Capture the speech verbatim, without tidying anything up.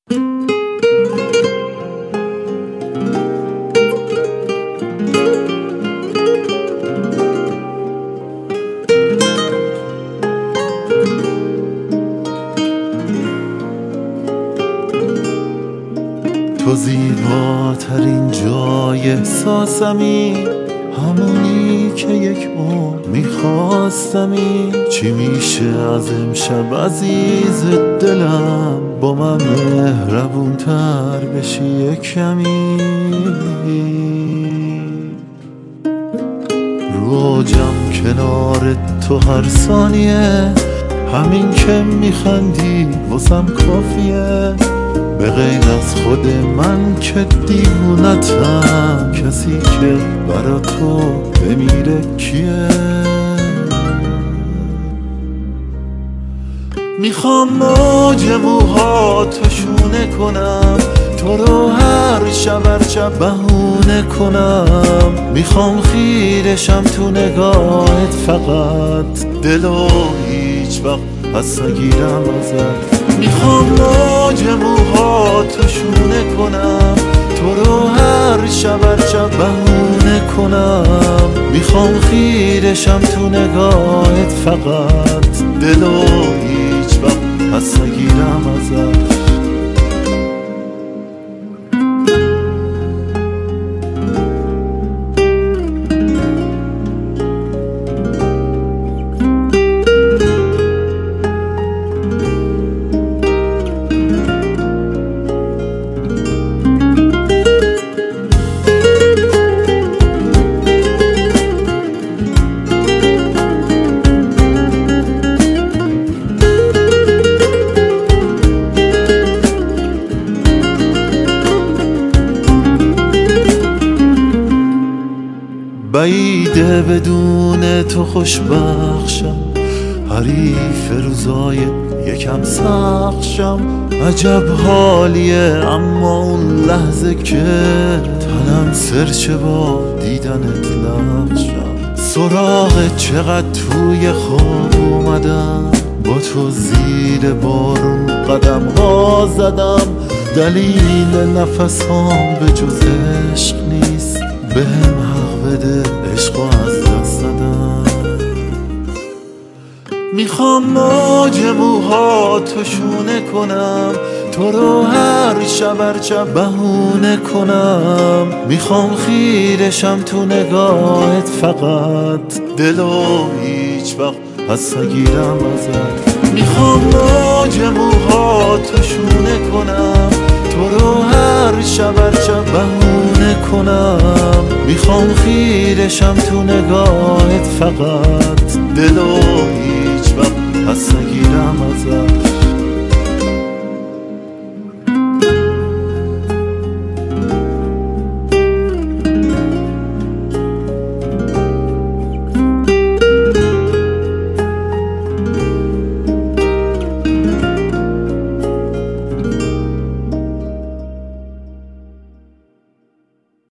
تو زیباترین جای احساسمی، همونی که یک عمر میخواستمی. چی میشه از امشب عزیز دلم، با من مهربون تر بشی یک کمی. رو اوجم کنار تو هر ثانیه، همین که میخندی واسم کافیه. به غیر از خود من که دیوونتم، کسی که برا تو بمیره کیه؟ میخوام موج موهاتو شونه کنم، تو رو هر شب هر شب بهونه کنم. میخوام خیرشم تو نگاهت، فقط دلو هیچ وقت پس نگیرم ازت. میخوام موج موهاتو شونه کنم، تو رو هر شب هر شب بهونه کنم. میخوام خیرشم تو نگاهت، فقط دلو هیچ وقت پس نگیرم ازت. بعیده بدون تو خوشبخشم، حریف روزای یکم سخشم. عجب حالیه اما اون لحظه که تنم سرچه با دیدنت لغشم. سراغ چقدر توی خواب اومدم، با تو زیر بارون قدم ها زدم. دلیل نفس هم به جز عشق نیست، بهم حق بده عشقو از دست ندم. میخوام موج موهاتو شونه کنم، تو رو هر شب هر شب بهونه کنم. میخوام خیرشم تو نگاهت، فقط دلو هیچ وقت پس نگیرم ازت. میخوام موج موهاتو شونه کنم، تو رو هر شب هر شب بهونه کنم. میخوام خیرشم تو نگاهت، فقط دلو هیچ وقت پس نگیرم ازت.